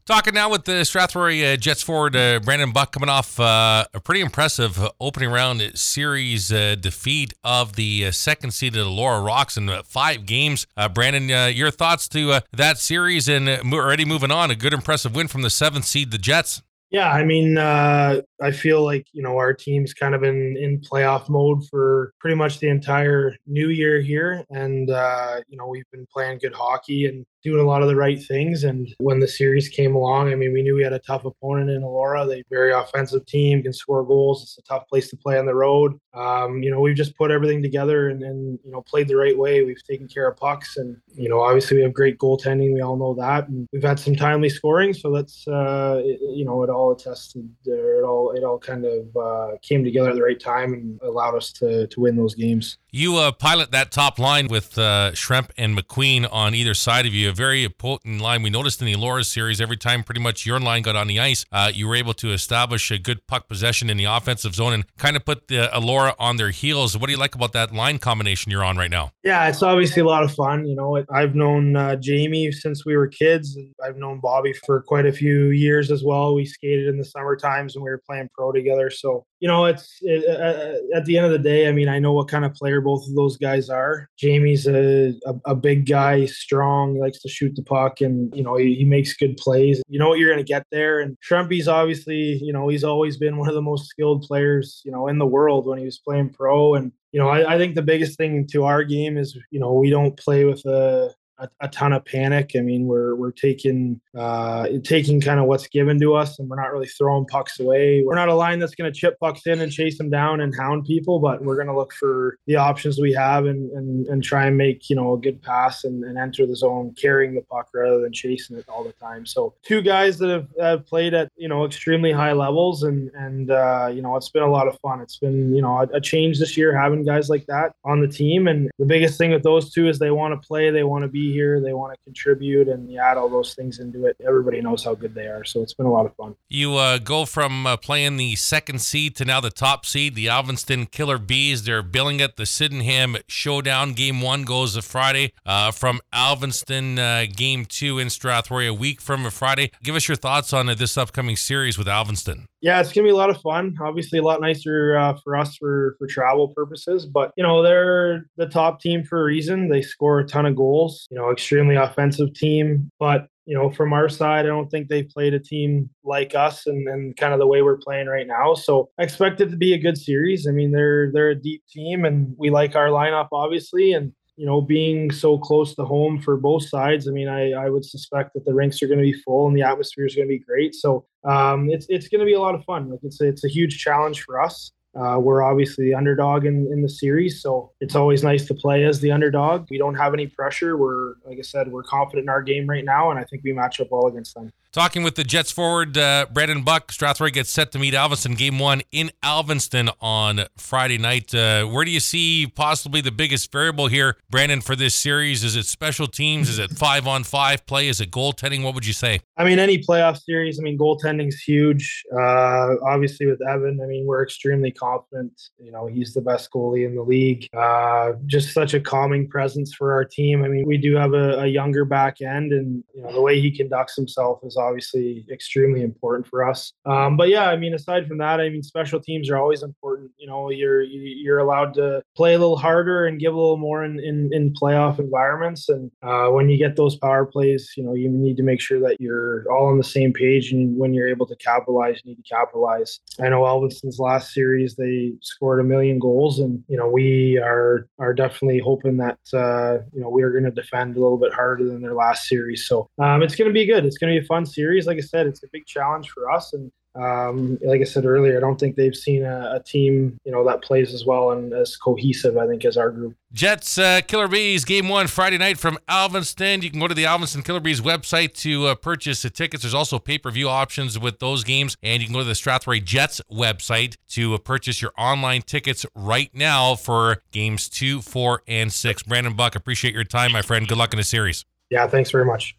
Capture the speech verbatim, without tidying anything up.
Talking now with the Strathroy uh, Jets forward uh, Brandon Buck, coming off uh, a pretty impressive uh, opening round series uh, defeat of the uh, second seed of the Laura Rocks in uh, five games. Uh, Brandon, uh, your thoughts to uh, that series, and uh, already moving on, a good impressive win from the seventh seed, the Jets. Yeah, I mean, uh, I feel like, you know, our team's kind of in, in playoff mode for pretty much the entire new year here. And, uh, you know, we've been playing good hockey and doing a lot of the right things. And when the series came along, I mean, we knew we had a tough opponent in Elora. They're a very offensive team, can score goals. It's a tough place to play on the road. Um, you know, we've just put everything together and, and, you know, played the right way. We've taken care of pucks. And, you know, obviously we have great goaltending. We all know that. And we've had some timely scoring. So that's, uh, it, you know, it all attested, or it all, it all kind of uh, came together at the right time and allowed us to, to win those games. You uh, pilot that top line with uh, Schremp and McQueen on either side of you, a very potent line. We noticed in the Elora series, every time pretty much your line got on the ice, uh, you were able to establish a good puck possession in the offensive zone and kind of put the Elora on their heels. What do you like about that line combination you're on right now? Yeah, it's obviously a lot of fun. You know, I've known uh, Jamie since we were kids. And I've known Bobby for quite a few years as well. We skated in the summer times when we were playing pro together. So, you know, it's it, uh, at the end of the day, I mean, I know what kind of player both of those guys are. Jamie's a, a, a big guy, strong, he likes to shoot the puck, and, you know, he, he makes good plays. You know what you're going to get there. And Shrumpy's obviously, you know, he's always been one of the most skilled players, you know, in the world when he was playing pro. And, you know, I, I think the biggest thing to our game is, you know, we don't play with a A, a ton of panic. I mean, we're we're taking uh, taking kind of what's given to us, and we're not really throwing pucks away. We're not a line that's going to chip pucks in and chase them down and hound people, but we're going to look for the options we have and and, and try and make, you know, a good pass and, and enter the zone carrying the puck rather than chasing it all the time. So two guys that have, have played at, you know, extremely high levels, and and uh, you know, it's been a lot of fun. It's been, you know, a, a change this year having guys like that on the team, and the biggest thing with those two is they want to play, they want to be here, they want to contribute, and you add all those things into it. Everybody knows how good they are, so it's been a lot of fun. You uh, go from uh, playing the second seed to now the top seed, the Alvinston Killer Bees. They're billing it the Sydenham Showdown. Game one goes a Friday uh, from Alvinston. Uh, game two in Strathroy a week from a Friday. Give us your thoughts on uh, this upcoming series with Alvinston. Yeah, it's going to be a lot of fun. Obviously, a lot nicer uh, for us for, for travel purposes. But, you know, they're the top team for a reason. They score a ton of goals, you know, extremely offensive team. But, you know, from our side, I don't think they've played a team like us and, and kind of the way we're playing right now. So I expect it to be a good series. I mean, they're they're a deep team, and we like our lineup, obviously. And, you know, being so close to home for both sides, I mean, I, I would suspect that the rinks are going to be full and the atmosphere is going to be great. So um, it's it's going to be a lot of fun. Like it's a, it's a huge challenge for us. Uh, we're obviously the underdog in, in the series, so it's always nice to play as the underdog. We don't have any pressure. We're, like I said, we're confident in our game right now, and I think we match up well against them. Talking with the Jets forward, uh, Brandon Buck, Strathroy gets set to meet Alvinston game one in Alvinston on Friday night. Uh, where do you see possibly the biggest variable here, Brandon, for this series? Is it special teams? Is it five-on-five play? Is it goaltending? What would you say? I mean, any playoff series, I mean, goaltending is huge. Uh, obviously, with Evan, I mean, we're extremely confident. You know, he's the best goalie in the league. Uh, just such a calming presence for our team. I mean, we do have a, a younger back end, and, you know, the way he conducts himself is obviously extremely important for us. Um, but yeah, I mean, aside from that, I mean, special teams are always important. You know, you're you're allowed to play a little harder and give a little more in, in, in playoff environments. And uh, when you get those power plays, you know, you need to make sure that you're all on the same page. And when you're able to capitalize, you need to capitalize. I know Alvinston's last series, they scored a million goals. And, you know, we are are definitely hoping that, uh, you know, we're going to defend a little bit harder than their last series. So um, it's going to be good. It's going to be a fun series. Like I said, it's a big challenge for us, and um, like I said earlier, I don't think they've seen a, a team, you know, that plays as well and as cohesive, I think, as our group. Jets uh, Killer Bees game one Friday night from Alvinston. You can go to the Alvinston Killer Bees website to uh, purchase the tickets. There's also pay-per-view options with those games, and you can go to the Strathroy Jets website to uh, purchase your online tickets right now for games two, four, and six. Brandon Buck, appreciate your time, my friend. Good luck in the series. Yeah, thanks very much.